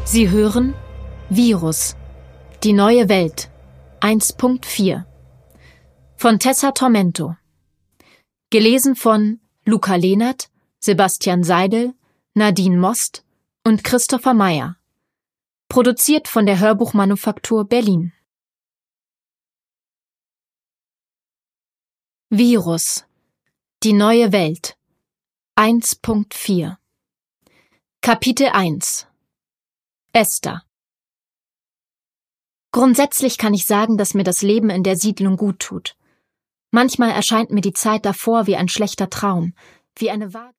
Sie hören Virus. Die neue Welt. 1.4 von Tessa Tormento. Gelesen von Luca Lehnert, Sebastian Seidel, Nadine Most und Christopher Meyer. Produziert von der Hörbuchmanufaktur Berlin. Virus. Die neue Welt. 1.4 Kapitel 1 Esther. Grundsätzlich kann ich sagen, dass mir das Leben in der Siedlung gut tut. Manchmal erscheint mir die Zeit davor wie ein schlechter Traum, wie eine vage